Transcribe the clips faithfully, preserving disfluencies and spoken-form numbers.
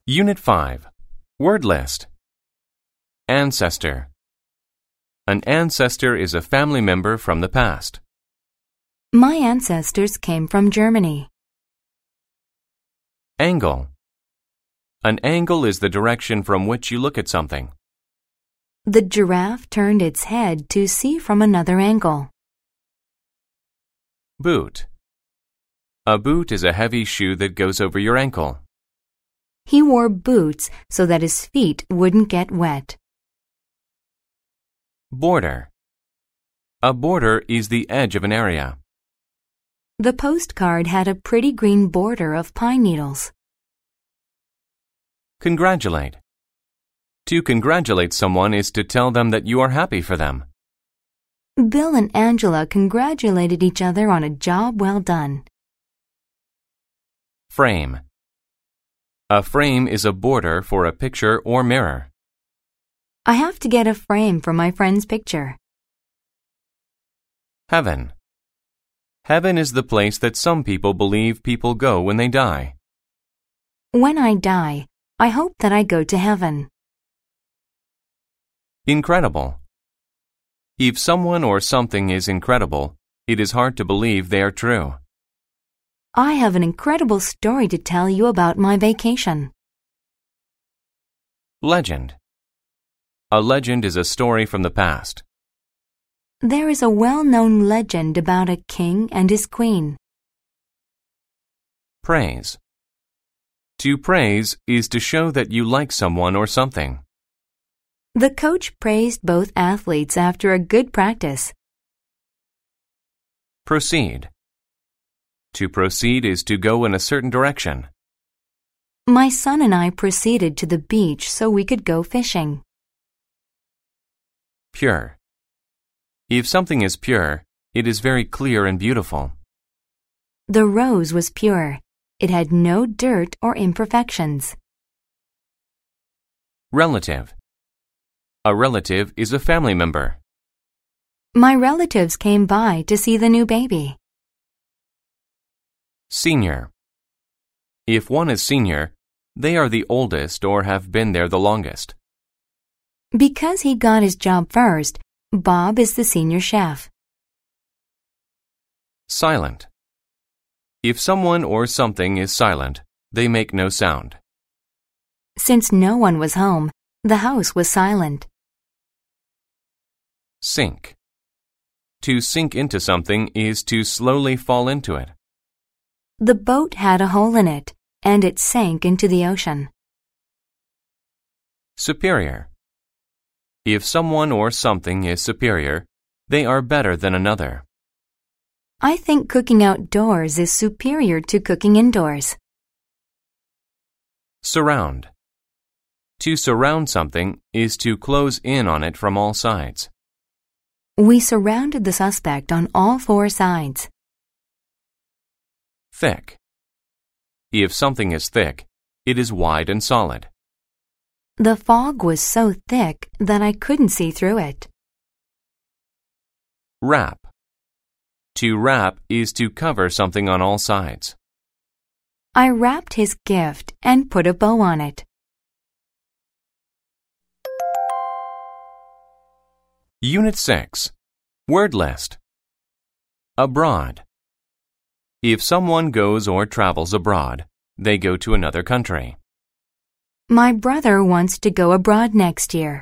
Unit five. Word list. Ancestor. An ancestor is a family member from the past. My ancestors came from Germany. Angle. An angle is the direction from which you look at something. The giraffe turned its head to see from another angle. Boot. A boot is a heavy shoe that goes over your ankle. He wore boots so that his feet wouldn't get wet. Border. A border is the edge of an area. The postcard had a pretty green border of pine needles. Congratulate. To congratulate someone is to tell them that you are happy for them. Bill and Angela congratulated each other on a job well done. Frame. A frame is a border for a picture or mirror. I have to get a frame for my friend's picture. Heaven. Heaven is the place that some people believe people go when they die. When I die, I hope that I go to heaven. Incredible. If someone or something is incredible, it is hard to believe they are true. I have an incredible story to tell you about my vacation. Legend. A legend is a story from the past. There is a well-known legend about a king and his queen. Praise. To praise is to show that you like someone or something. The coach praised both athletes after a good practice. Proceed. To proceed is to go in a certain direction. My son and I proceeded to the beach so we could go fishing. Pure. If something is pure, it is very clear and beautiful. The rose was pure. It had no dirt or imperfections. Relative. A relative is a family member. My relatives came by to see the new baby. Senior. If one is senior, they are the oldest or have been there the longest. Because he got his job first, Bob is the senior chef. Silent. If someone or something is silent, they make no sound. Since no one was home, the house was silent. Sink. To sink into something is to slowly fall into it. The boat had a hole in it, and it sank into the ocean. Superior. If someone or something is superior, they are better than another. I think cooking outdoors is superior to cooking indoors. Surround. To surround something is to close in on it from all sides. We surrounded the suspect on all four sides. Thick. If something is thick, it is wide and solid. The fog was so thick that I couldn't see through it. Wrap. To wrap is to cover something on all sides. I wrapped his gift and put a bow on it. Unit six. Word list. Abroad. If someone goes or travels abroad, they go to another country. My brother wants to go abroad next year.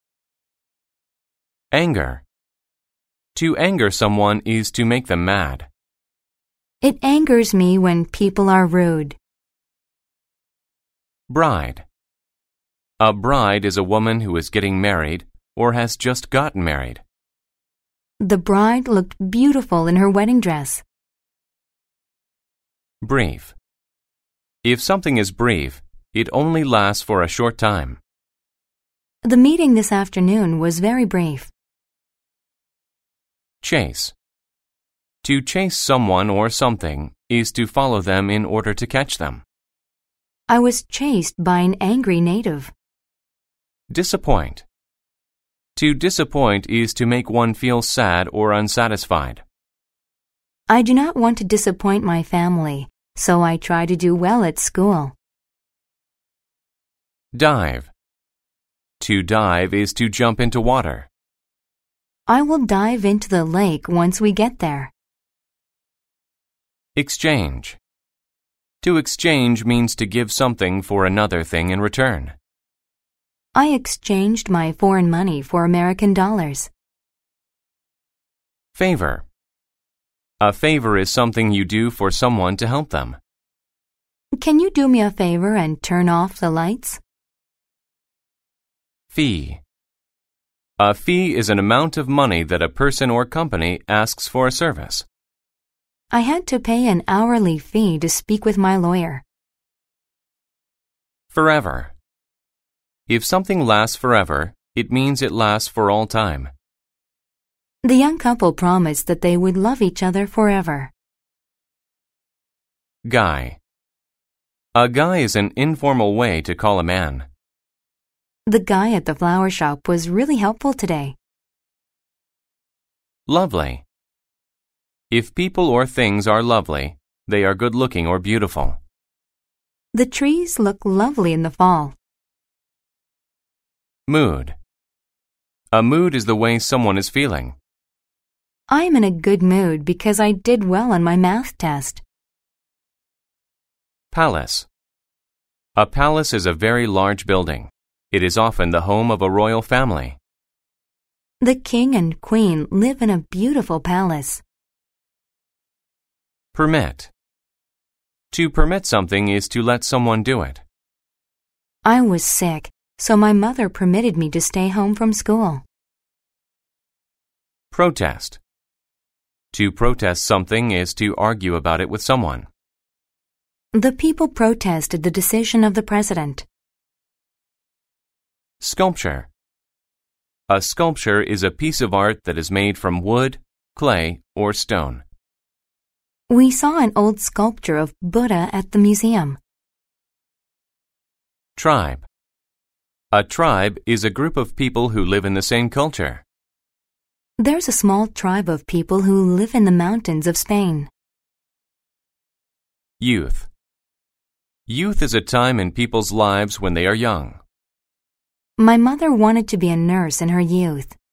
Anger. To anger someone is to make them mad. It angers me when people are rude. Bride. A bride is a woman who is getting married or has just gotten married. The bride looked beautiful in her wedding dress. Brief. If something is brief, it only lasts for a short time. The meeting this afternoon was very brief. Chase. To chase someone or something is to follow them in order to catch them. I was chased by an angry native. Disappoint. To disappoint is to make one feel sad or unsatisfied. I do not want to disappoint my family, so I try to do well at school. Dive. To dive is to jump into water. I will dive into the lake once we get there. Exchange. To exchange means to give something for another thing in return. I exchanged my foreign money for American dollars. Favor. A favor is something you do for someone to help them. Can you do me a favor and turn off the lights? Fee. A fee is an amount of money that a person or company asks for a service. I had to pay an hourly fee to speak with my lawyer. Forever. If something lasts forever, it means it lasts for all time. The young couple promised that they would love each other forever. Guy. A guy is an informal way to call a man. The guy at the flower shop was really helpful today. Lovely. If people or things are lovely, they are good-looking or beautiful. The trees look lovely in the fall. Mood. A mood is the way someone is feeling. I'm in a good mood because I did well on my math test. Palace. A palace is a very large building. It is often the home of a royal family. The king and queen live in a beautiful palace. Permit. To permit something is to let someone do it. I was sick, so my mother permitted me to stay home from school. Protest. To protest something is to argue about it with someone. The people protested the decision of the president. Sculpture. A sculpture is a piece of art that is made from wood, clay, or stone. We saw an old sculpture of Buddha at the museum. Tribe. A tribe is a group of people who live in the same culture. There's a small tribe of people who live in the mountains of Spain. Youth. Youth is a time in people's lives when they are young. My mother wanted to be a nurse in her youth.